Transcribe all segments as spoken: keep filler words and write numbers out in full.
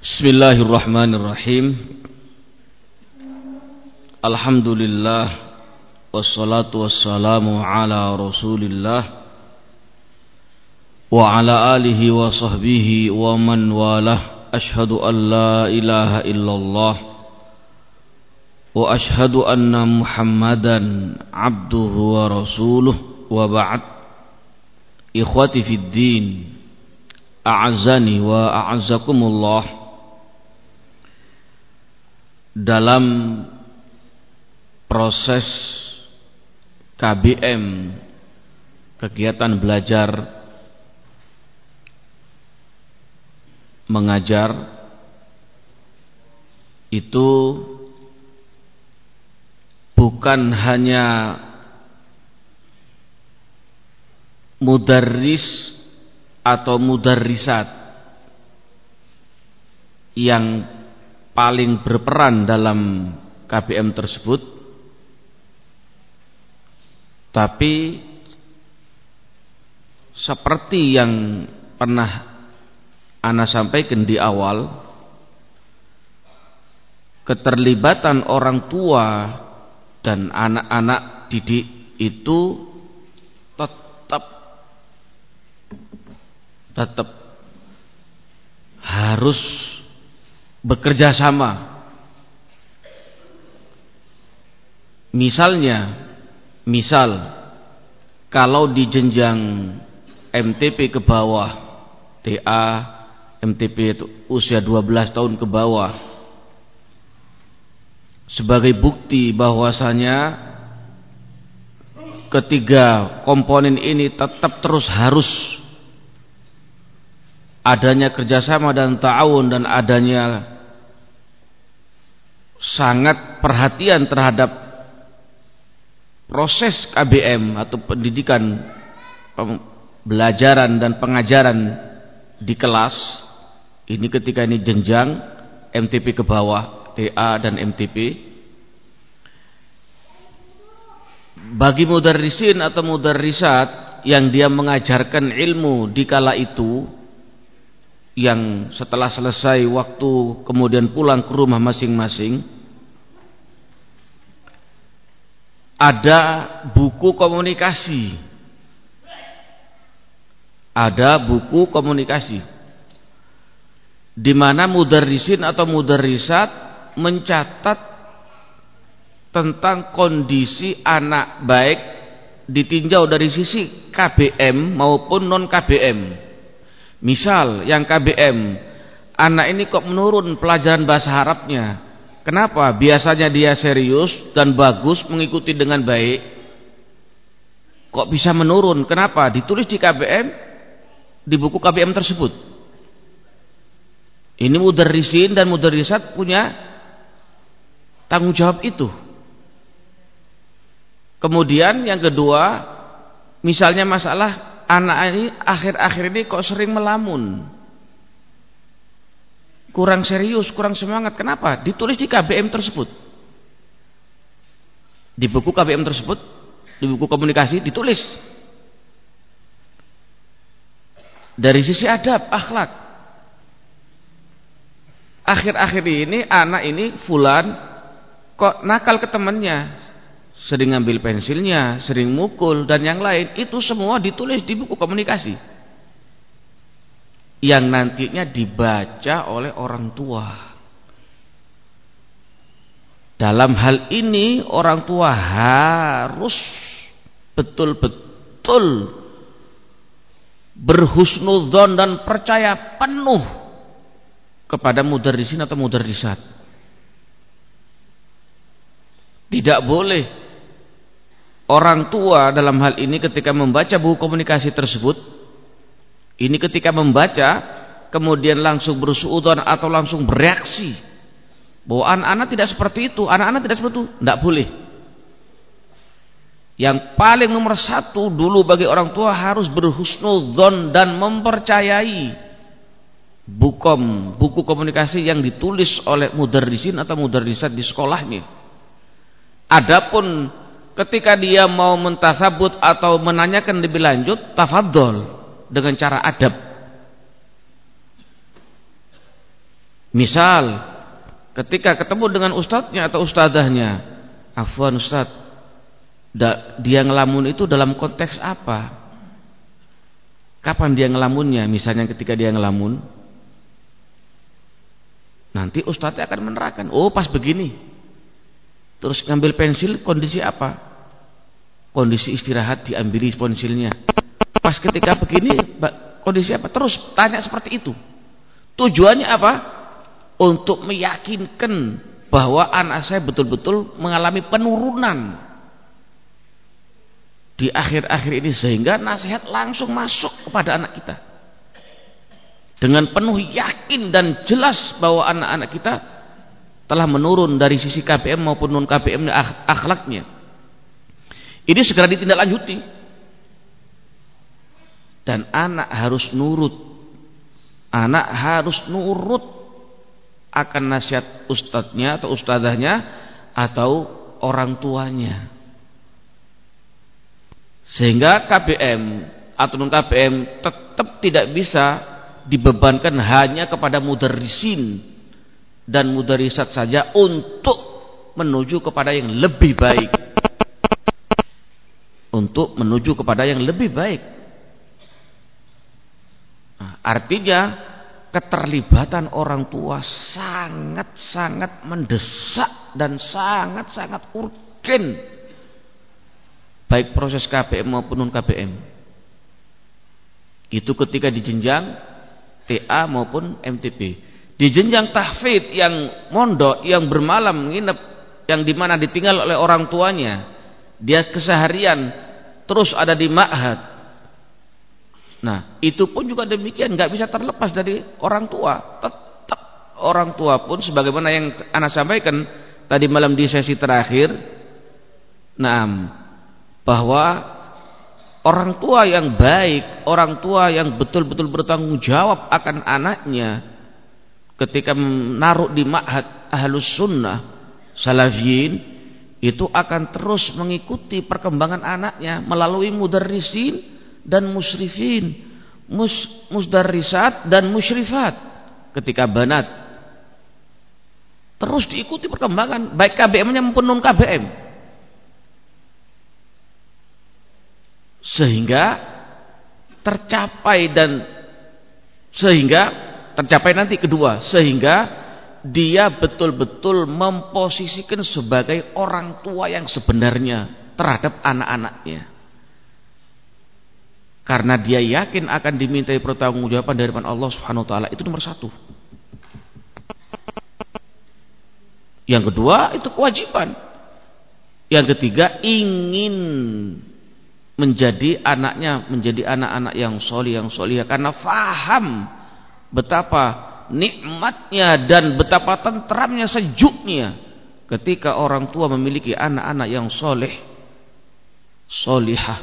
Bismillahirrahmanirrahim. Alhamdulillah wassalatu wassalamu ala Rasulillah wa ala alihi wa sahbihi wa man walah. Ashhadu an la ilaha illallah wa ashhadu anna Muhammadan abduhu wa rasuluh, wa ba'd. Ikhwati fid din, a'azzani wa a'azzakumullah. Dalam proses K B M, kegiatan belajar mengajar, itu bukan hanya mudarris atau mudarrisat yang paling berperan dalam K B M tersebut, tapi seperti yang pernah Ana sampaikan di awal, keterlibatan orang tua dan anak-anak didik itu tetap tetap harus bekerja sama. Misalnya, misal kalau di jenjang M T P ke bawah, T A, M T P itu usia dua belas tahun ke bawah, sebagai bukti bahwasanya ketiga komponen ini tetap terus harus adanya kerjasama dan ta'awun, dan adanya sangat perhatian terhadap proses K B M atau pendidikan, pembelajaran dan pengajaran di kelas ini. Ketika ini jenjang M T P ke bawah, T A dan M T P, bagi mudarrisin atau mudarrisat yang dia mengajarkan ilmu di kala itu, yang setelah selesai waktu kemudian pulang ke rumah masing-masing, ada buku komunikasi, ada buku komunikasi di mana mudarrisin atau mudarrisat mencatat tentang kondisi anak, baik ditinjau dari sisi K B M maupun non K B M. Misal yang K B M, anak ini kok menurun pelajaran bahasa Arabnya. Kenapa? Biasanya dia serius dan bagus, mengikuti dengan baik, kok bisa menurun? Kenapa? Ditulis di K B M, di buku K B M tersebut. Ini mudarrisin dan mudarrisat punya tanggung jawab itu. Kemudian yang kedua, misalnya masalah anak ini akhir-akhir ini kok sering melamun, kurang serius, kurang semangat. Kenapa? Ditulis di K B M tersebut, di buku K B M tersebut, di buku komunikasi ditulis. Dari sisi adab, akhlak, akhir-akhir ini anak ini fulan kok nakal ke temannya, sering ngambil pensilnya, sering mukul dan yang lain. Itu semua ditulis di buku komunikasi yang nantinya dibaca oleh orang tua. Dalam hal ini orang tua harus betul-betul berhusnudzon dan percaya penuh kepada mudarrisin atau mudarrisat. Tidak boleh orang tua dalam hal ini ketika membaca buku komunikasi tersebut, ini ketika membaca kemudian langsung bersuudzon atau langsung bereaksi bahwa anak-anak tidak seperti itu, anak-anak tidak seperti itu. Tidak boleh. Yang paling nomor satu dulu bagi orang tua harus berhusnudzon dan mempercayai bukom, buku komunikasi yang ditulis oleh mudarrisin atau mudarrisat di sekolahnya. Adapun ketika dia mau mentasabut atau menanyakan lebih lanjut, tafadhol dengan cara adab. Misal ketika ketemu dengan ustadznya atau ustadzahnya, afwan ustadz, dia ngelamun itu dalam konteks apa? Kapan dia ngelamunnya? Misalnya ketika dia ngelamun, nanti ustadznya akan menerangkan, oh pas begini. Terus ngambil pensil, kondisi apa? Kondisi istirahat, diambil pensilnya. Pas ketika begini, kondisi apa? Terus tanya seperti itu. Tujuannya apa? Untuk meyakinkan bahwa anak saya betul-betul mengalami penurunan di akhir-akhir ini, sehingga nasihat langsung masuk kepada anak kita dengan penuh yakin dan jelas bahwa anak-anak kita telah menurun dari sisi K B M maupun non K B M akhlaknya. Ini segera ditindaklanjuti dan anak harus nurut, anak harus nurut akan nasihat ustadznya atau ustadzahnya atau orang tuanya. Sehingga K B M atau non K B M tetap tidak bisa dibebankan hanya kepada mudarrisin dan mudarrisat saja untuk menuju kepada yang lebih baik. Untuk menuju kepada yang lebih baik. Nah, artinya keterlibatan orang tua sangat-sangat mendesak dan sangat-sangat urgen. Baik proses K B M maupun non K B M. Itu ketika di jenjang T A maupun M T P. Di jenjang tahfidz yang mondok, yang bermalam nginep, yang dimana ditinggal oleh orang tuanya, dia keseharian terus ada di ma'had. Nah, itu pun juga demikian, nggak bisa terlepas dari orang tua. Tetap orang tua pun, sebagaimana yang Ana sampaikan tadi malam di sesi terakhir, nah, bahwa orang tua yang baik, orang tua yang betul-betul bertanggung jawab akan anaknya ketika menaruh di ma'had ahlus sunnah salafiyin, itu akan terus mengikuti perkembangan anaknya melalui mudarrisin dan musyrifin, mus, musdarrisat dan musyrifat. Ketika banat terus diikuti perkembangan baik K B M-nya maupun non K B M, sehingga tercapai dan sehingga tercapai nanti kedua, sehingga dia betul-betul memposisikan sebagai orang tua yang sebenarnya terhadap anak-anaknya, karena dia yakin akan dimintai pertanggungjawaban dari Allah Subhanahu wa taala. Itu nomor satu. Yang kedua itu kewajiban. Yang ketiga ingin menjadi anaknya menjadi anak-anak yang solih, yang solihah, karena faham betapa nikmatnya dan betapa tentramnya, sejuknya ketika orang tua memiliki anak-anak yang soleh, solihah.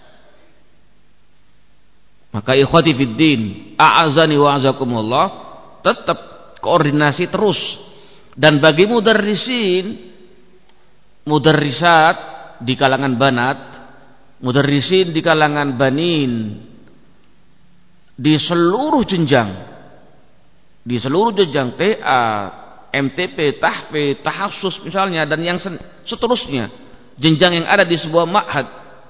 Maka ikhwati fiddin, a'azani wa a'azakumullah, tetap koordinasi terus. Dan bagi mudarrisin, mudarrisat di kalangan banat, mudarrisin di kalangan banin, di seluruh jenjang, di seluruh jenjang T A, M T P, tahfidz, tahassus misalnya, dan yang seterusnya, jenjang yang ada di sebuah ma'had,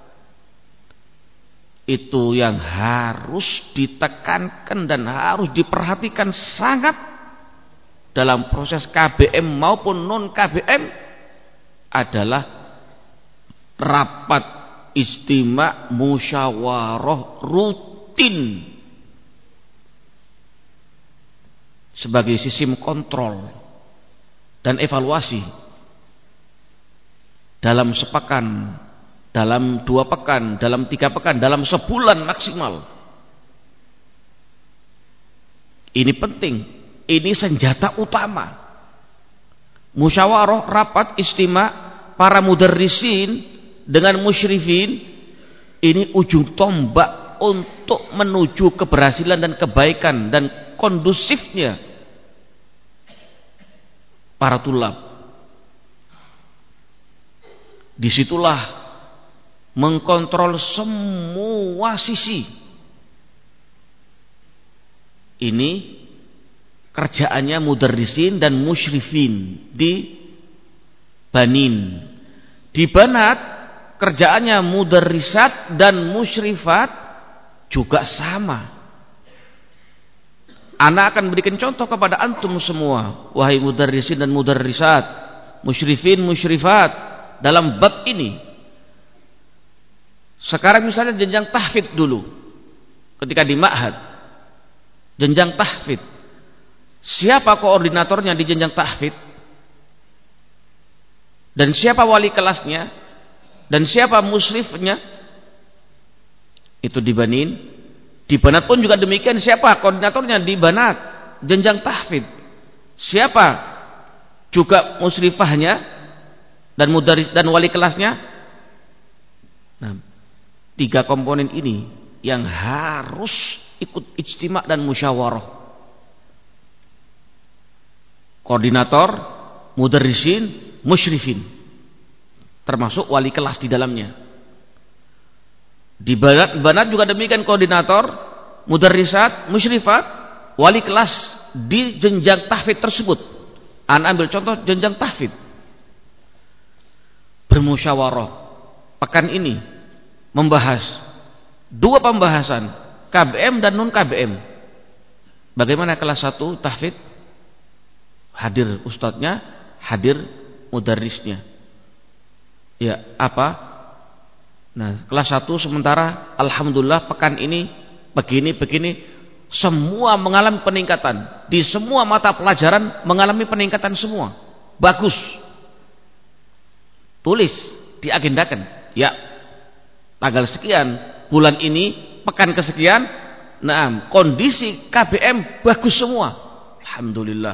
itu yang harus ditekankan dan harus diperhatikan sangat dalam proses K B M maupun non K B M adalah rapat istima musyawarah rutin sebagai sistem kontrol dan evaluasi dalam sepekan, dalam dua pekan, dalam tiga pekan, dalam sebulan maksimal. Ini penting, ini senjata utama. Musyawarah, rapat, istima para mudarrisin dengan musyrifin, ini ujung tombak untuk menuju keberhasilan dan kebaikan dan kondusifnya para tulab. Disitulah mengkontrol semua sisi. Ini kerjaannya mudarrisin dan musyrifin di Banin. Di Banat kerjaannya mudarrisat dan musyrifat juga sama. Ana akan berikan contoh kepada antum semua, wahai mudarrisin dan mudarrisat, musyrifin musyrifat, dalam bab ini. Sekarang misalnya jenjang tahfidz dulu, ketika di ma'had, jenjang tahfidz, siapa koordinatornya di jenjang tahfidz? Dan siapa wali kelasnya? Dan siapa musyrifnya? Itu di Banin. Di Banat pun juga demikian, siapa koordinatornya di Banat jenjang tahfidz? Siapa juga musyrifahnya dan mudaris dan wali kelasnya? Nah, tiga komponen ini yang harus ikut ijtima' dan musyawarah. Koordinator, mudarrisin, musyrifin, termasuk wali kelas di dalamnya. Di Banat, Banat juga demikian, koordinator, mudarrisat, musyrifat, wali kelas di jenjang tahfidz tersebut. Ana ambil contoh jenjang tahfidz. Bermusyawarah. Pekan ini membahas dua pembahasan, K B M dan non K B M. Bagaimana kelas satu tahfidz? Hadir ustadznya, hadir mudarrisnya. Ya, apa? Nah, kelas satu sementara alhamdulillah pekan ini begini-begini, semua mengalami peningkatan. Di semua mata pelajaran mengalami peningkatan semua. Bagus. Tulis, diagendakan. Ya, tanggal sekian, bulan ini, pekan kesekian, nah, kondisi K B M bagus semua. Alhamdulillah.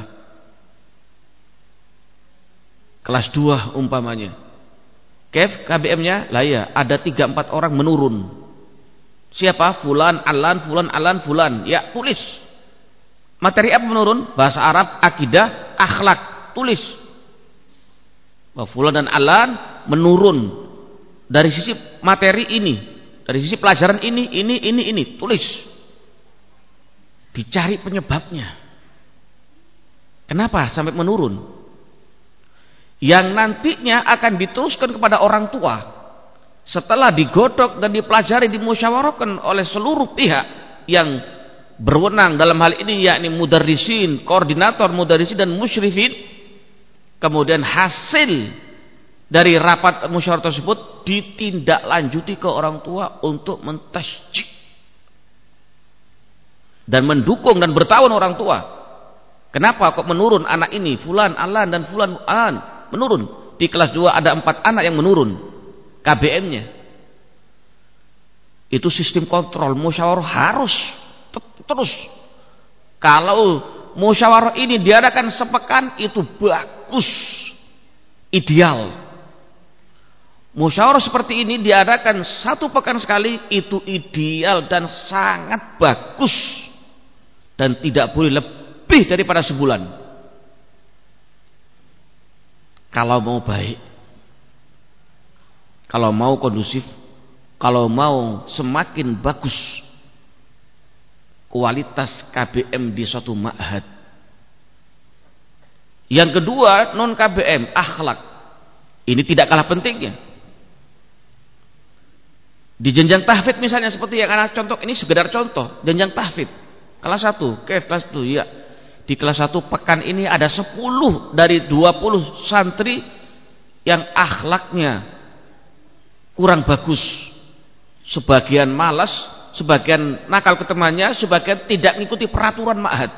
Kelas dua umpamanya. Kef K B M-nya, lah ya, ada tiga empat orang menurun. Siapa? Fulan, Alan, Fulan, Alan, Fulan. Ya, tulis. Materi apa menurun? Bahasa Arab, akidah, akhlak. Tulis. Bahwa Fulan dan Alan menurun dari sisi materi ini, dari sisi pelajaran ini, ini, ini, ini. Tulis. Dicari penyebabnya. Kenapa sampai menurun? Yang nantinya akan diteruskan kepada orang tua setelah digodok dan dipelajari, dimusyawarahkan oleh seluruh pihak yang berwenang dalam hal ini, yakni mudarrisin, koordinator mudarrisin dan musyrifin. Kemudian hasil dari rapat musyawarah tersebut ditindaklanjuti ke orang tua untuk mentasjik dan mendukung dan bertawan orang tua. Kenapa kok menurun anak ini, Fulan, Alan dan Fulan, Alan menurun? Di kelas dua ada empat anak yang menurun K B M-nya. Itu sistem kontrol musyawarah harus terus. Kalau musyawarah ini diadakan sepekan, itu bagus, ideal. Musyawarah seperti ini diadakan satu pekan sekali, itu ideal dan sangat bagus, dan tidak boleh lebih daripada sebulan. Kalau mau baik, kalau mau kondusif, kalau mau semakin bagus kualitas K B M di suatu ma'had. Yang kedua, non K B M, akhlak. Ini tidak kalah pentingnya. Di jenjang tahfidz misalnya, seperti yang anak contoh ini, sekedar contoh jenjang tahfidz kelas satu, ke kelas satu, ya. Di kelas satu pekan ini ada sepuluh dari dua puluh santri yang akhlaknya kurang bagus. Sebagian malas, sebagian nakal ke temannya, sebagian tidak mengikuti peraturan ma'had.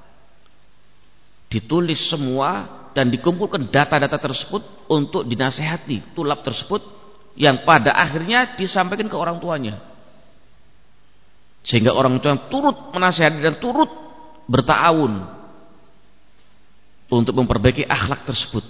Ditulis semua dan dikumpulkan data-data tersebut untuk dinasehati tulab tersebut, yang pada akhirnya disampaikan ke orang tuanya. Sehingga orang tua turut menasehati dan turut berta'awun untuk memperbaiki akhlak tersebut.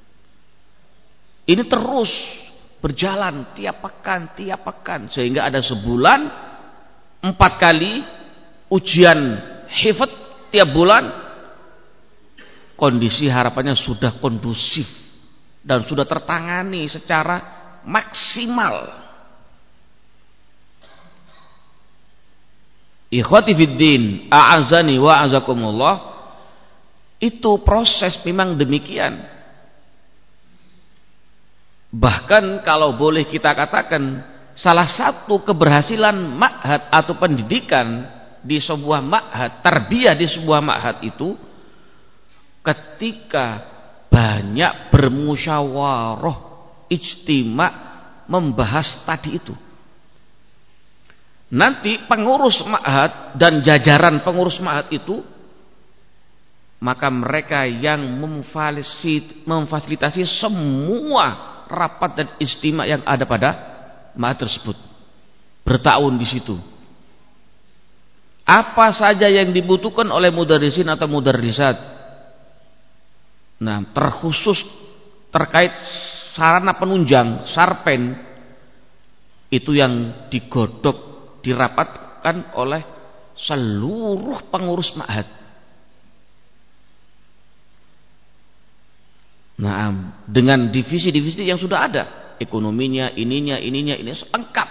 Ini terus berjalan tiap pekan, tiap pekan, sehingga ada sebulan empat kali ujian hifdz tiap bulan. Kondisi harapannya sudah kondusif dan sudah tertangani secara maksimal. Ikhwati fiddin, a'azani wa a'azakumullah. Itu proses memang demikian. Bahkan kalau boleh kita katakan, salah satu keberhasilan ma'had atau pendidikan di sebuah ma'had, tarbiyah di sebuah ma'had itu ketika banyak bermusyawarah, ijtima' membahas tadi itu. Nanti pengurus ma'had dan jajaran pengurus ma'had itu, maka mereka yang memfasilitasi semua rapat dan ijtima' yang ada pada ma'had tersebut, bertahun di situ. Apa saja yang dibutuhkan oleh mudarrisin atau mudarrisat, nah terkhusus terkait sarana penunjang, sarpen, itu yang digodok, dirapatkan oleh seluruh pengurus ma'had. Nah, dengan divisi-divisi yang sudah ada, ekonominya, ininya, ininya, ini lengkap.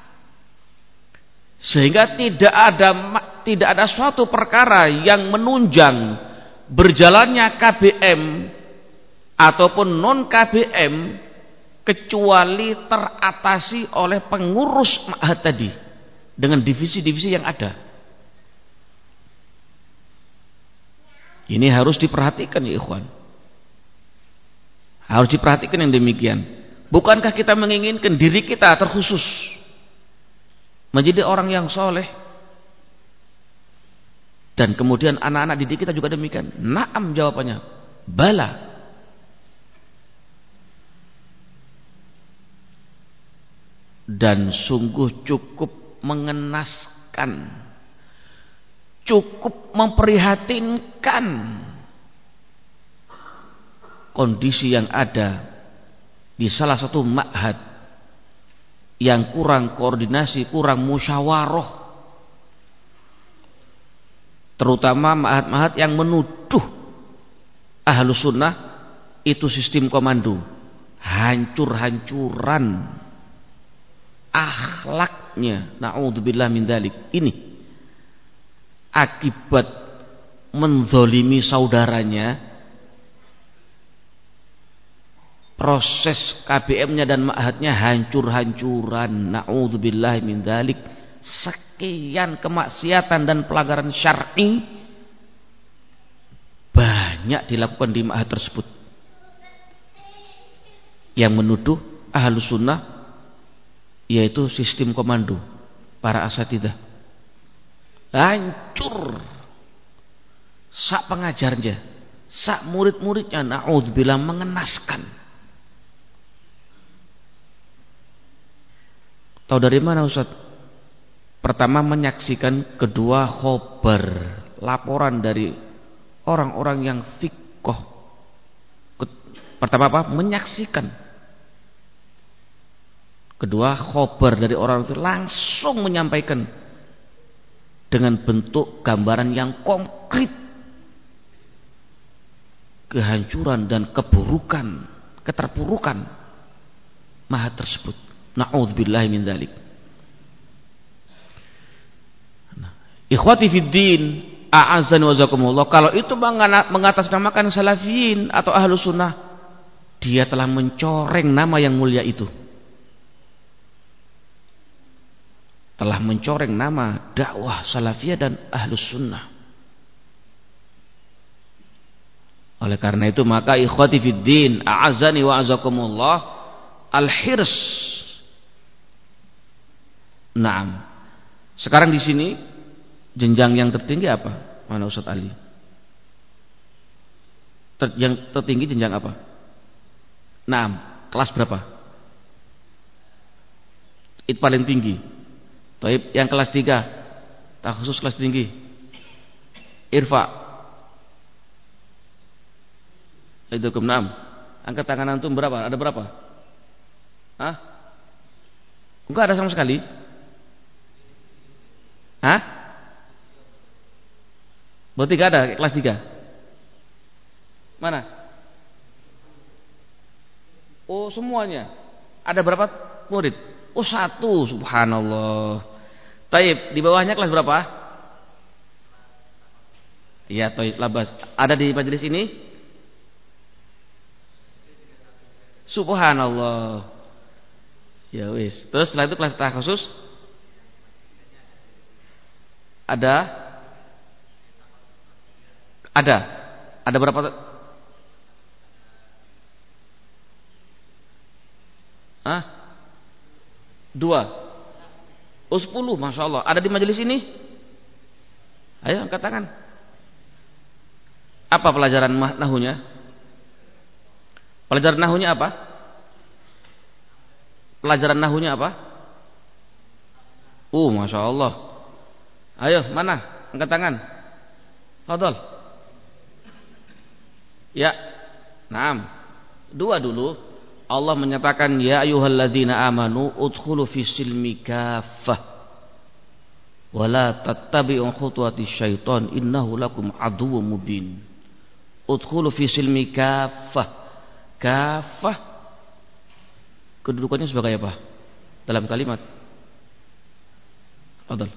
Sehingga tidak ada tidak ada suatu perkara yang menunjang berjalannya K B M ataupun non K B M kecuali teratasi oleh pengurus ma'had tadi dengan divisi-divisi yang ada. Ini harus diperhatikan ya ikhwan. Harus diperhatikan yang demikian. Bukankah kita menginginkan diri kita terkhusus menjadi orang yang soleh, dan kemudian anak-anak didik kita juga demikian? Naam jawabannya, bala. Dan sungguh cukup mengenaskan, cukup memprihatinkan kondisi yang ada di salah satu ma'had yang kurang koordinasi, kurang musyawarah, terutama ma'had-ma'had yang menuduh Ahlus Sunnah itu sistem komando, hancur-hancuran akhlaknya, na'udzubillah min dzalik. Ini akibat menzolimi saudaranya. Proses K B M-nya dan ma'hadnya hancur-hancuran, na'udzubillah min dzalik. Sekian kemaksiatan dan pelanggaran syar'i banyak dilakukan di ma'had tersebut yang menuduh Ahlus Sunnah yaitu sistem komando para asatidzah. Hancur sak pengajarnya, sak murid-muridnya, na'udzubillah, mengenaskan. Tahu dari mana Ustaz? Pertama menyaksikan, kedua khobar, laporan dari orang-orang yang fiqh. Pertama apa? Menyaksikan. Kedua khobar dari orang itu langsung menyampaikan dengan bentuk gambaran yang konkret kehancuran dan keburukan, keterpurukan ma'had tersebut. Na'udzubillahi min dzalik. Ikhwati fid din, a'azzani wa jazakumullah, kalau itu mengatasnamakan salafiyin atau Ahlus Sunnah, dia telah mencoreng nama yang mulia itu. Telah mencoreng nama dakwah salafiyah dan Ahlus Sunnah. Oleh karena itu maka ikhwati fid din, a'azzani wa jazakumullah, al-hirs. Naam. Sekarang di sini jenjang yang tertinggi apa? Mana Ustaz Ali? Ter, yang tertinggi jenjang apa? Naam, kelas berapa? Itu paling tinggi. Taib, yang kelas tiga, tak khusus kelas tinggi. Irfa. Itu ke enam. Angkat tangan antum berapa? Ada berapa? Hah? Enggak ada sama sekali. Hah? Berarti enggak ada kelas tiga. Mana? Oh, semuanya. Ada berapa murid? Oh, satu. Subhanallah. Taib, di bawahnya kelas berapa? Iya, toib labas. Ada di majelis ini? Subhanallah. Ya wis. Terus setelah itu kelas khusus ada? Ada. Ada berapa? Hah? Dua. Oh sepuluh, masya Allah. Ada di majelis ini? Ayo angkat tangan. Apa pelajaran nahunya? Pelajaran nahunya apa? Pelajaran nahunya apa? Uh, masya Allah. Ayo, mana? Angkat tangan. Fadol. Ya. Naam. Dua dulu. Allah menyatakan ya ayyuhalladzina amanu udkhulu fis silmi kaffah wa la tattabi'u khutuwatis syaiton innahu lakum aduwwum mubin. Udkhulu fis silmi kaffah. Kaffah kedudukannya sebagai apa dalam kalimat? Fadal.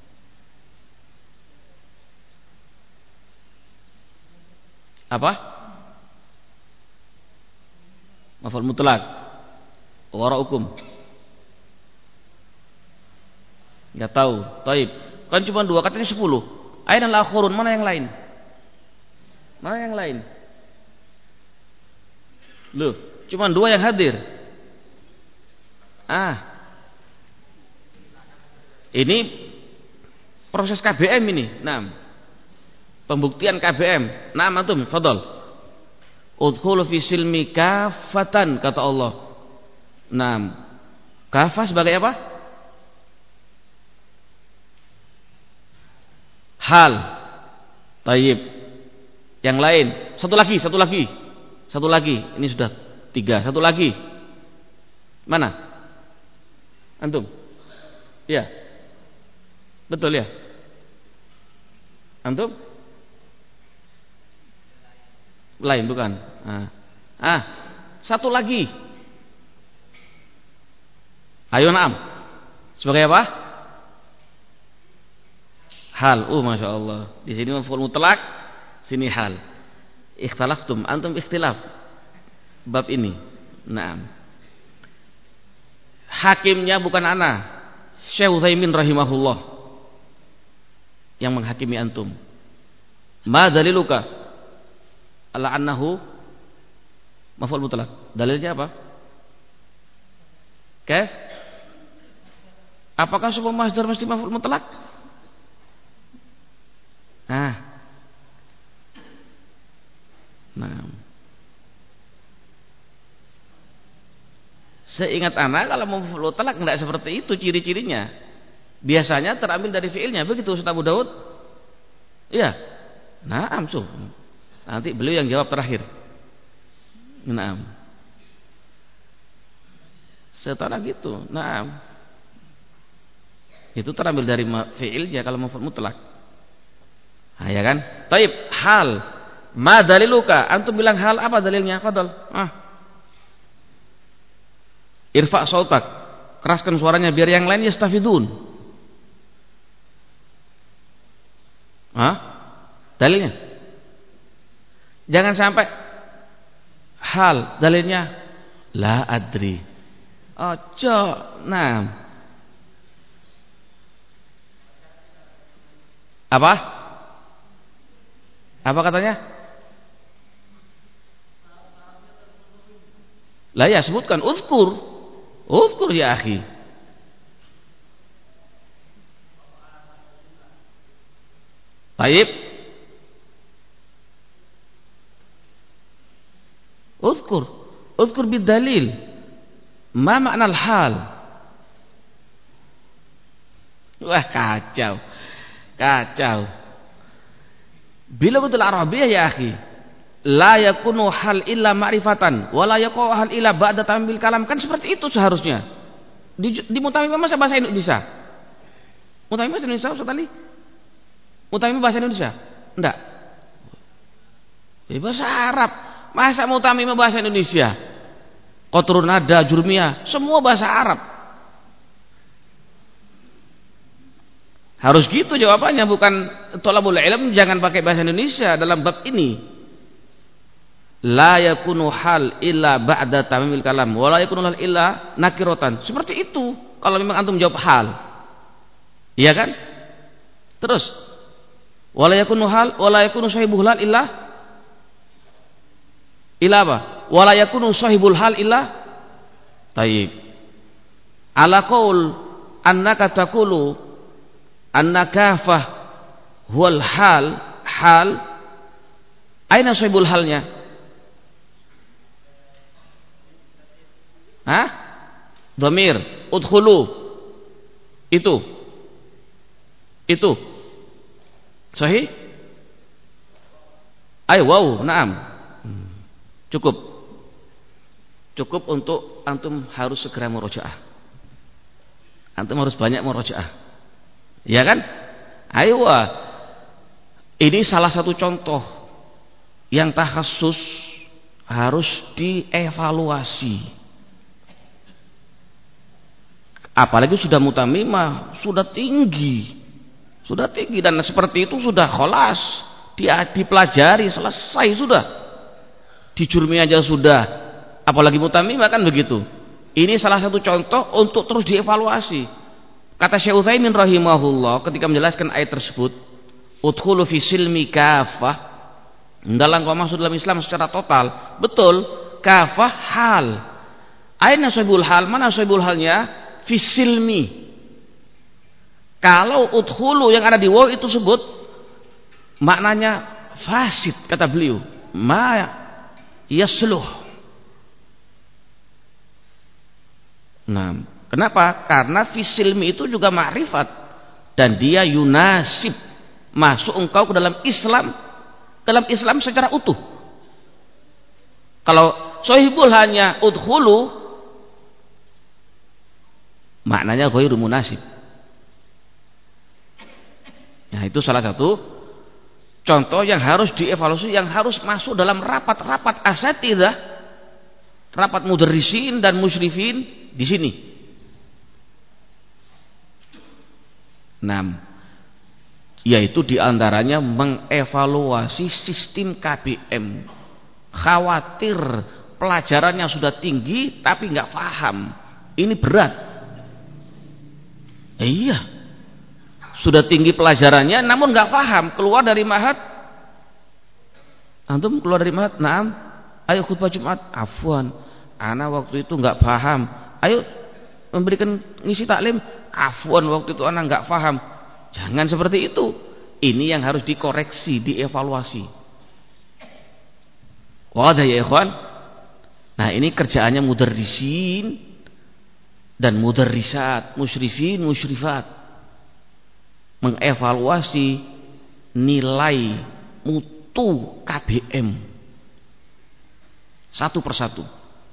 Apa? Maf'ul mutlak. Wara'ukum. Enggak tahu. Taib. Kan cuma dua, katanya sepuluh. Aina al-akhurun, mana yang lain? Mana yang lain? Loh, cuma dua yang hadir. Ah. Ini proses K B M ini. Nah. Pembuktian K B M. Nah, antum, fadhal. Udkhulu fi silmi kafatan, kata Allah. Naam. Kafah sebagai apa? Hal. Tayyib. Yang lain, satu lagi, satu lagi. Satu lagi. Ini sudah tiga, satu lagi. Mana? Antum? Iya. Betul ya? Antum? Lain bukan? Ah. ah, satu lagi. Ayo naam. Sebagai apa? Hal. Oh, masya Allah. Di sini maf'ul mutlak, sini hal. Ikhtalaftum, antum ikhtilaf bab ini. Naam. Hakimnya bukan ana, Syekh Utsaimin rahimahullah yang menghakimi antum. Ma daliluka? Ala annahu maf'ul mutlak. Dalilnya apa? Kaif? Apakah semua masdar mesti maf'ul mutlak? Nah. Nah. Seingat anak kalau maf'ul mutlak enggak seperti itu ciri-cirinya. Biasanya terambil dari fiilnya, begitu Ustaz Abu Daud? Iya. Naam, so. Nanti beliau yang jawab terakhir. Naam. Setara gitu. Naam. Itu terambil dari fi'ilnya kalau maf'ul mutlak. Ah, ya kan? Taib, hal. Ma daliluka? Antum bilang hal, apa dalilnya? Fadal. Ah. Irfa' sautak. Keraskan suaranya biar yang lain yastafidun. Ah? Dalilnya? Jangan sampai hal, dalilnya la adri. Ojo, nah. Apa? Apa katanya? Lah ya sebutkan uzkur. Uzkur ya akhi. Baik. Uzkur, uzkur bidalil. Ma makna al-hal? Wah, kacau. Kacau. Bila betul Arabiyah ya akhi, la yakunu hal illa ma'rifatan wa la yakunu hal illa ba'da tambil kalam, kan seperti itu seharusnya. Di, di mutamimah masa bahasa Indonesia? Mutamimah bahasa Indonesia Ustaz Ali? Mutamimah bahasa Indonesia? Enggak. Ini bahasa Arab. Masa mutamimah bahasa Indonesia? Qatrun nada, jurmiyah, semua bahasa Arab. Harus gitu jawabannya, bukan thalabul ilm jangan pakai bahasa Indonesia dalam bab ini. La yakunu hal illa ba'da tamamil kalam wa la yakunu hal illa nakiratan. Seperti itu kalau memang antum jawab hal. Iya kan? Terus wala yakunu hal wala yakunu sahibul hal illa illa apa? Wala yakunu sahibul hal illa tayyib. Ala qaul annaka taqulu annakafah huwal hal hal aina sahibul halnya? Hah? Dhamir udkhulu itu itu sahih? Ayo wow, na'am. Cukup. Cukup untuk antum harus segera murojaah. Antum harus banyak murojaah. Ya kan? Ayo. Ini salah satu contoh yang takhasus harus dievaluasi. Apalagi sudah mutamimah, sudah tinggi. Sudah tinggi dan seperti itu sudah kholas, dia dipelajari selesai sudah. Di jurmi aja sudah, apalagi mutamimah kan begitu. Ini salah satu contoh untuk terus dievaluasi. Kata Syekh Utsaimin rahimahullah ketika menjelaskan ayat tersebut, udkhulu fi silmi kafah, dalam kau masuk dalam Islam secara total. Betul, kafah hal. Aina sahibul hal? Mana sahibul halnya? Fi silmi. Kalau udkhulu yang ada di waw itu sebut maknanya fasid, kata beliau. Ma yasluh. Nah, kenapa? Karena fisilmi itu juga ma'rifat dan dia yunasib, masuk engkau ke dalam Islam, dalam Islam secara utuh. Kalau sahibul hanya udkhulu, maknanya ghairu munasib. Nah, itu salah satu contoh yang harus dievaluasi, yang harus masuk dalam rapat-rapat asatidzah, rapat mudarrisin dan musyrifin di sini. Nah, yaitu diantaranya mengevaluasi sistem K B M. Khawatir pelajarannya sudah tinggi tapi nggak paham, ini berat. Eh, iya, sudah tinggi pelajarannya namun nggak paham, keluar dari ma'had. Antum keluar dari ma'had, naam, ayo khutbah Jumat, afwan, ana waktu itu nggak paham. Ayo memberikan ngisi taklim, afwan waktu itu ana nggak paham. Jangan seperti itu. Ini yang harus dikoreksi, dievaluasi. Wadah ya ikhwan. Nah, ini kerjaannya mudarrisin dan mudarrisat, musyrifin, musyrifat, mengevaluasi nilai mutu K B M satu persatu.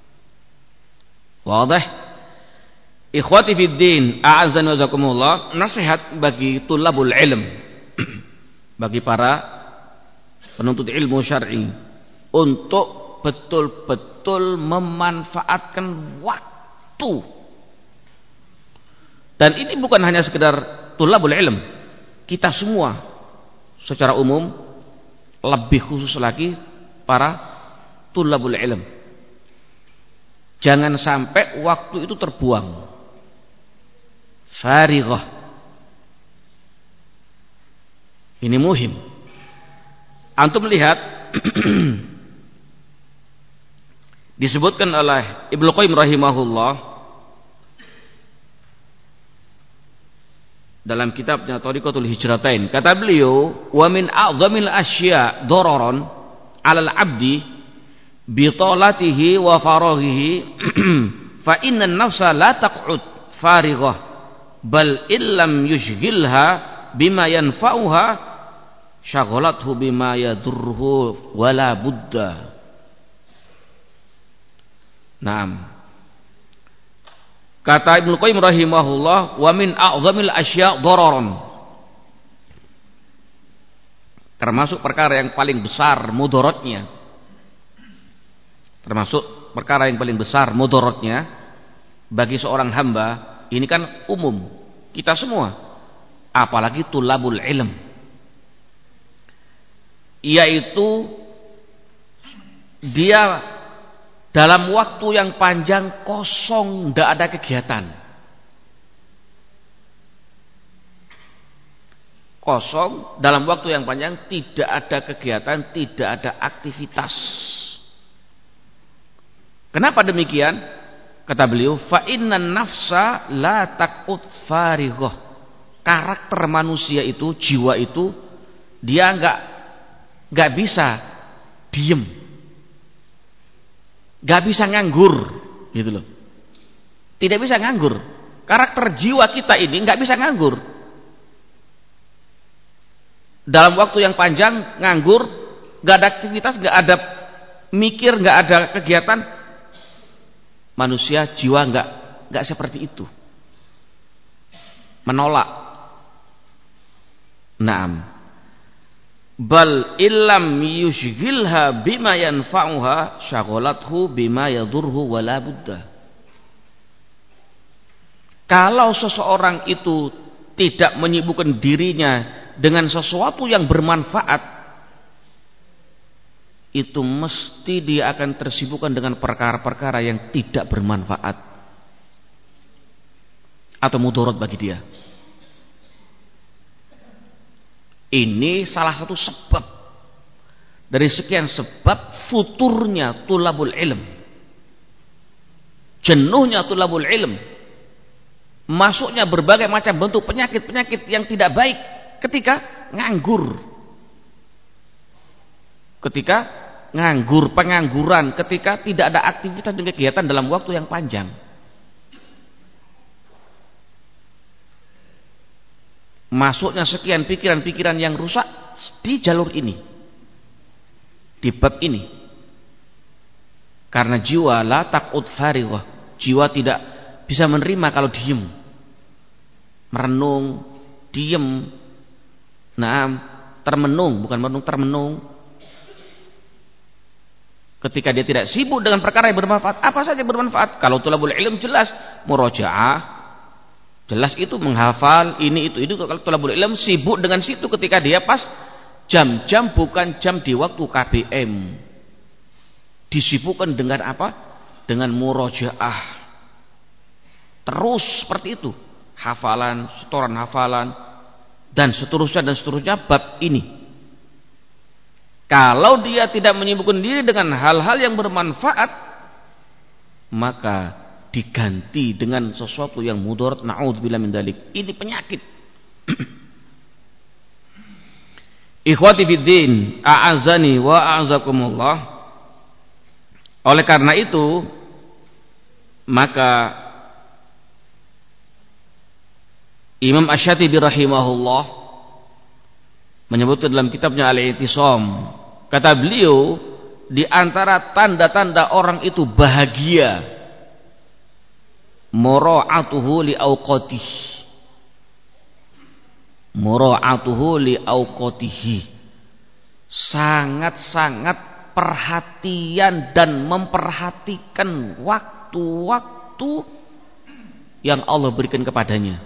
Wadah. Ikhwati fid din, a'azzani wa jazakumullah, nasihat bagi tulabul ilm, bagi para penuntut ilmu syar'i, untuk betul-betul memanfaatkan waktu. Dan ini bukan hanya sekedar tulabul ilm, kita semua secara umum, lebih khusus lagi para tulabul ilm. Jangan sampai waktu itu terbuang farighah. Ini muhim. Antum melihat disebutkan oleh Ibnu Qayyim rahimahullah dalam kitabnya Thariqatul Hijratain, kata beliau, wa min a'zamil asya' dararan 'alal 'abdi bi talatihi wa faraghihi fa inna an-nafsa la taq'ud farighah bal illam yushghilha bima yanfa'uha syaghalathu bima yadurruhu wala budda. Naam. Kata Ibnu Qayyim rahimahullah, wa min a'zamil asya' dararan, termasuk perkara yang paling besar mudaratnya, termasuk perkara yang paling besar mudaratnya bagi seorang hamba. Ini kan umum, kita semua apalagi tulabul ilm, yaitu dia dalam waktu yang panjang kosong, tidak ada kegiatan. Kosong dalam waktu yang panjang, tidak ada kegiatan, tidak ada aktivitas. Kenapa demikian? Kata beliau, fa innan nafsa la taqut farighah. Karakter manusia itu, jiwa itu, dia enggak enggak bisa diem, enggak bisa nganggur, gitu loh. Tidak bisa nganggur. Karakter jiwa kita ini enggak bisa nganggur. Dalam waktu yang panjang nganggur, nggak ada aktivitas, nggak ada mikir, nggak ada kegiatan. Manusia jiwa nggak nggak seperti itu. Menolak. Naam. Bal illam yushghilha bima yanfa'uha syaghalathu bima yadurhu wala budda. Kalau seseorang itu tidak menyibukkan dirinya dengan sesuatu yang bermanfaat, itu mesti dia akan tersibukkan dengan perkara-perkara yang tidak bermanfaat atau mudarat bagi dia. Ini salah satu sebab dari sekian sebab futurnya tulabul ilm, jenuhnya tulabul ilm, masuknya berbagai macam bentuk penyakit-penyakit yang tidak baik ketika nganggur, ketika nganggur, pengangguran, ketika tidak ada aktivitas dan kegiatan dalam waktu yang panjang. Masuknya sekian pikiran-pikiran yang rusak di jalur ini, di bab ini, karena jiwa la taqud farighah, jiwa tidak bisa menerima kalau diem, merenung, diem. Nah, termenung, bukan merenung, termenung. Ketika dia tidak sibuk dengan perkara yang bermanfaat, apa saja bermanfaat. Kalau tulabul ilm jelas murojaah, jelas itu menghafal ini itu itu. Kalau tulabul ilm sibuk dengan situ ketika dia pas jam-jam bukan jam di waktu K B M. Disibukkan dengan apa? Dengan murojaah. Terus seperti itu, hafalan, setoran hafalan, dan seterusnya dan seterusnya bab ini. Kalau dia tidak menyibukkan diri dengan hal-hal yang bermanfaat, maka diganti dengan sesuatu yang mudarat, na'udzubillah min dzalik. Ini penyakit. Ikhwati fiddin, a'azani wa a'azakumullah. Oleh karena itu, maka Imam Asy-Syatibi rahimahullah menyebutkan dalam kitabnya Al-I'tisam, kata beliau, di antara tanda-tanda orang itu bahagia, mura'atuhu li awqatihi, mura'atuhu li awqatihi, sangat-sangat perhatian dan memperhatikan waktu-waktu yang Allah berikan kepadanya.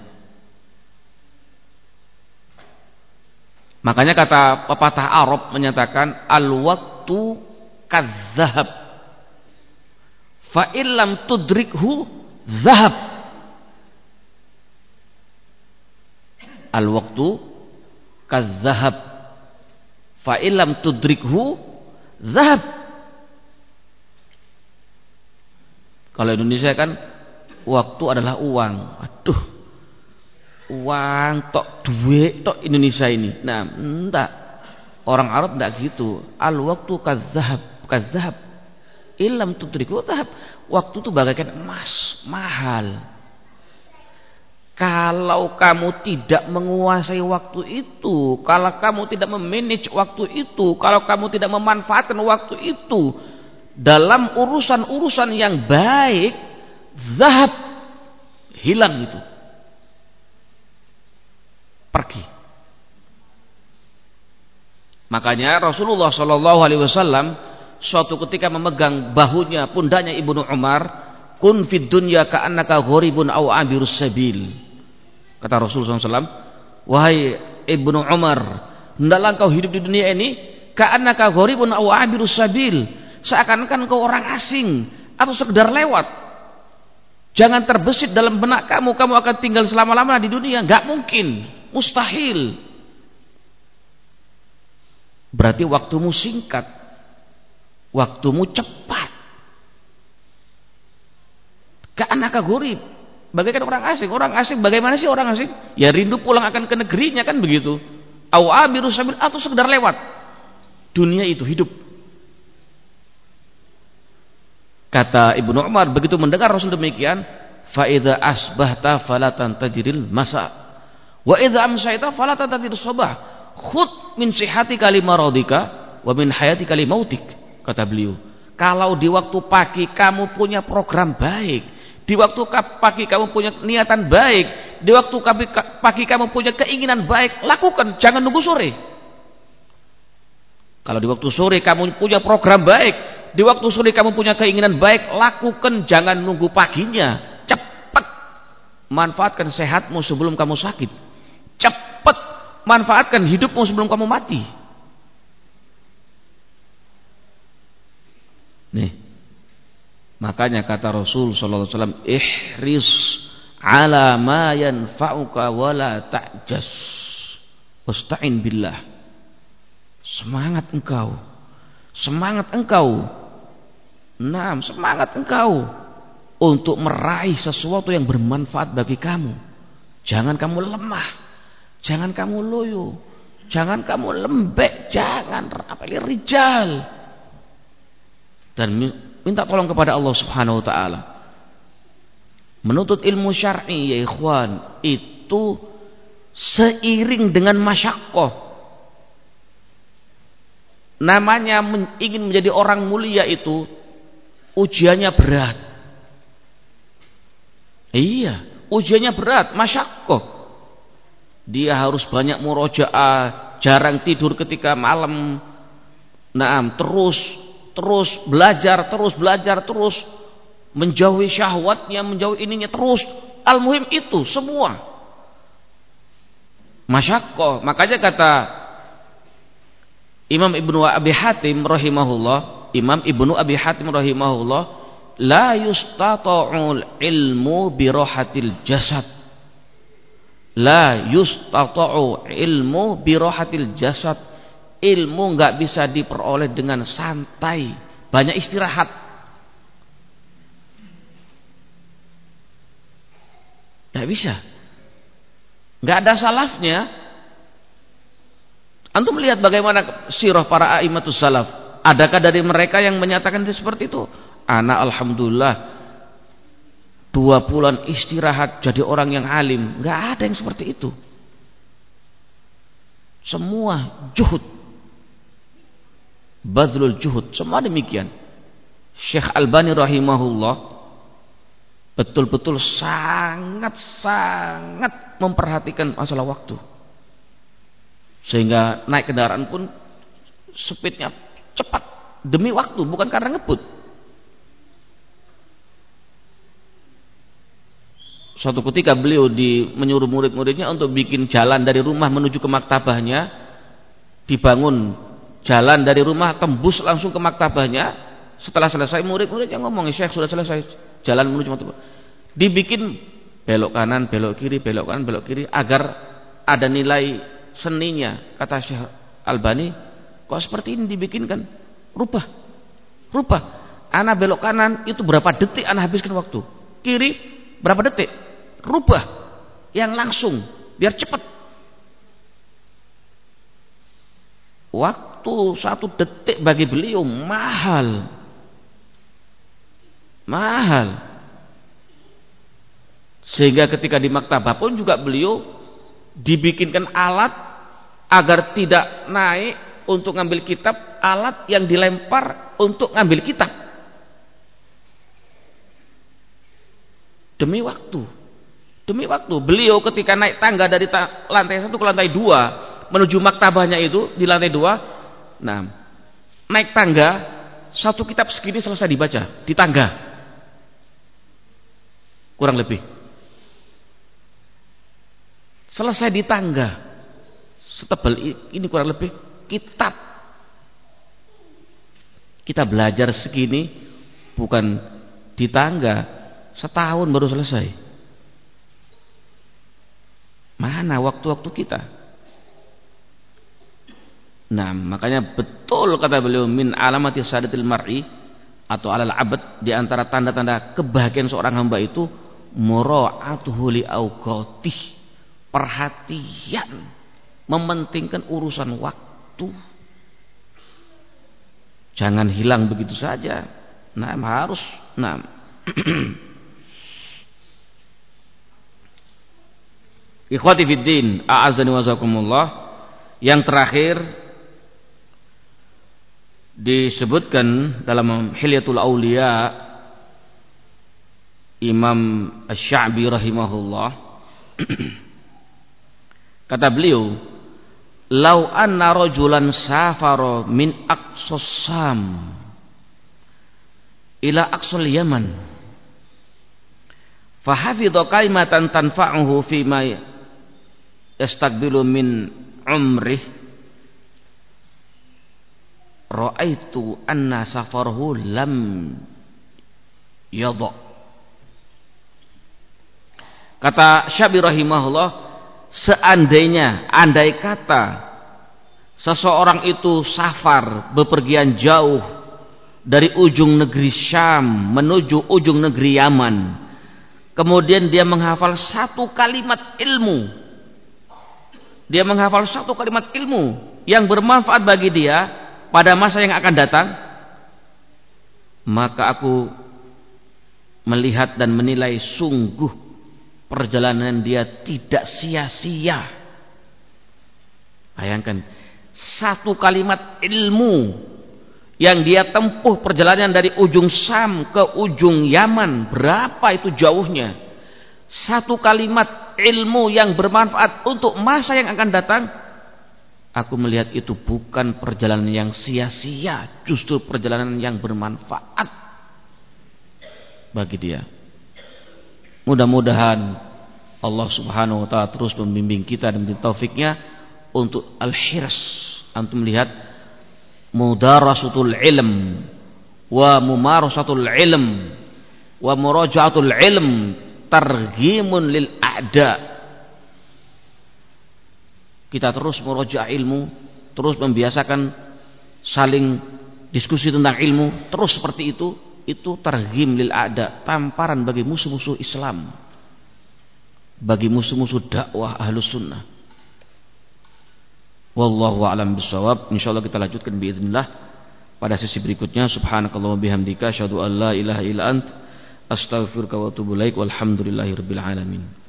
Makanya kata pepatah Arab menyatakan al-waqtu kadzahab fa illam tudrikhu zahab. Al-waqtu kadzahab fa illam tudrikhu zahab. Kalau Indonesia kan waktu adalah uang. Aduh, uang tok, duit tok Indonesia ini. Nah, enggak. Orang Arab enggak gitu. Al waktu kadzahab, kadzahab. Illam tudriku zahab. Waktu itu bagaikan emas, mahal. Kalau kamu tidak menguasai waktu itu, kalau kamu tidak memanage waktu itu, kalau kamu tidak memanfaatkan waktu itu dalam urusan-urusan yang baik, zahab, hilang itu, pergi. Makanya Rasulullah Shallallahu Alaihi Wasallam suatu ketika memegang bahunya, pundaknya Ibnu Umar, kun fid dunya ka'annaka gharibun aw abirus sabil. Kata Rasulullah shallallahu alaihi wasallam, wahai Ibnu Umar, hendaklah kau hidup di dunia ini ka'annaka gharibun aw abirus sabil, seakan-akan kau orang asing atau sekedar lewat. Jangan terbesit dalam benak kamu kamu akan tinggal selama-lamanya di dunia. Enggak mungkin, mustahil. Berarti waktumu singkat, waktumu cepat. Ka'annaka gharib, bagaikan orang asing. Orang asing bagaimana sih orang asing? Ya rindu pulang akan ke negerinya, kan begitu. Aw abirus sabil, atau sekedar lewat. Dunia itu hidup. Kata Ibnu Umar begitu mendengar Rasul demikian, fa idza asbahta fala tantajiril masa wa idza amsayta fala tantajirus sabah, khudh min sihatika limaradika wa min hayatika limautik. Kata beliau, kalau di waktu pagi kamu punya program baik, di waktu pagi kamu punya niatan baik, di waktu pagi kamu punya keinginan baik, lakukan, jangan nunggu sore. Kalau di waktu sore kamu punya program baik, di waktu sore kamu punya keinginan baik, lakukan, jangan nunggu paginya. Cepat manfaatkan sehatmu sebelum kamu sakit. Cepat manfaatkan hidupmu sebelum kamu mati. Nih, makanya kata Rasul sallallahu alaihi wasallam, ihris ala ma yanfa'uka wala ta'jas wasta'in billah. Semangat engkau, semangat engkau, nah semangat engkau untuk meraih sesuatu yang bermanfaat bagi kamu. Jangan kamu lemah, jangan kamu loyo, jangan kamu lembek, jangan apalagi rijal. Dan minta tolong kepada Allah Subhanahu wa taala. Menuntut ilmu syar'i ya ikhwan, itu seiring dengan masyaqqah. Namanya ingin menjadi orang mulia itu ujiannya berat. Iya, ujiannya berat, masyaqqah. Dia harus banyak murojaah, jarang tidur ketika malam. Naam, terus terus belajar, terus belajar, terus menjauhi syahwatnya, menjauhi ininya terus. Al-muhim itu semua masyaqqah. Makanya kata Imam Ibnu Abi Hatim rahimahullah, Imam Ibnu Abi Hatim rahimahullah, la yustata'ul ilmu birohatil jasad. La yustata'u ilmu birohatil jasad. Ilmu enggak bisa diperoleh dengan santai, banyak istirahat. Enggak bisa. Enggak ada salafnya. Antum melihat bagaimana sirah para a'immatus salaf. Adakah dari mereka yang menyatakan seperti itu? Ana alhamdulillah dua bulan istirahat jadi orang yang alim. Enggak ada yang seperti itu. Semua juhud, bazlul juhud, semua demikian. Syekh Albani rahimahullah betul-betul sangat-sangat memperhatikan masalah waktu. Sehingga naik kendaraan pun speednya cepat demi waktu, bukan karena ngebut. Suatu ketika beliau di menyuruh murid-muridnya untuk bikin jalan dari rumah menuju ke maktabahnya, dibangun jalan dari rumah tembus langsung ke maktabahnya. Setelah selesai murid-muridnya ngomong, Syekh sudah selesai jalan menuju maktabah. Dibikin belok kanan, belok kiri, belok kanan, belok kiri agar ada nilai seninya. Kata Syekh Albani, kok seperti ini dibikinkan? Rubah, rubah. Ana belok kanan itu berapa detik ana habiskan waktu, kiri berapa detik, rubah yang langsung biar cepat. Waktu satu detik bagi beliau mahal, mahal. Sehingga ketika di maktabah pun juga beliau dibikinkan alat agar tidak naik untuk ngambil kitab, alat yang dilempar untuk ngambil kitab. Demi waktu, demi waktu. Beliau ketika naik tangga dari ta lantai satu ke lantai dua menuju maktabahnya itu di lantai dua, nah naik tangga satu kitab segini selesai dibaca di tangga, kurang lebih. selesai di tangga setebal ini, kurang lebih kitab. Kita belajar segini bukan di tangga, setahun baru selesai. Mana waktu-waktu kita? Nah, makanya betul kata beliau, min alamati sadatil mar'i atau alal abad, di antara tanda-tanda kebahagiaan seorang hamba itu mura'atuhu li awqatih, perhatian, mementingkan urusan waktu. Jangan hilang begitu saja. Nah, harus nah. Ikhwati fiddin, a'azzani wa jazakumullah. Yang terakhir disebutkan dalam Hilyatul Auliya Imam Asy-Sya'bi rahimahullah. Kata beliau, "Lau anna rajulan safara min aqsas Sam ila aqsal Yaman, fa hafidha kalimatan tanfa'uhu fi ma yastaqbilu min umrih, ra'aitu anna safarahu lam yadha." Kata Syabi rahimahullah, seandainya, andai kata seseorang itu safar, bepergian jauh dari ujung negeri Syam menuju ujung negeri Yaman, kemudian dia menghafal satu kalimat ilmu, dia menghafal satu kalimat ilmu yang bermanfaat bagi dia pada masa yang akan datang, maka aku melihat dan menilai sungguh perjalanan dia tidak sia-sia. Bayangkan, satu kalimat ilmu yang dia tempuh perjalanan dari ujung Sam ke ujung Yaman, berapa itu jauhnya? Satu kalimat ilmu yang bermanfaat untuk masa yang akan datang, aku melihat itu bukan perjalanan yang sia-sia, justru perjalanan yang bermanfaat bagi dia. Mudah-mudahan Allah Subhanahu wa taala terus membimbing kita dan memberi taufiknya untuk al-hirs, antum melihat mudarasatul ilm wa mumarasatul ilm wa muraja'atul ilm targhimun lil a'da. Kita terus muraja' ilmu, terus membiasakan saling diskusi tentang ilmu, terus seperti itu, itu targhim lil a'da, tamparan bagi musuh-musuh Islam, bagi musuh-musuh dakwah Ahlus Sunnah. Wallahu a'lam bishawab. Insyaallah kita lanjutkan biiznillah pada sesi berikutnya. Subhanakallah wa bihamdika asyhadu an la ilaha illa ant astaghfiruka wa atubu ilaik. Walhamdulillahirabbil alamin.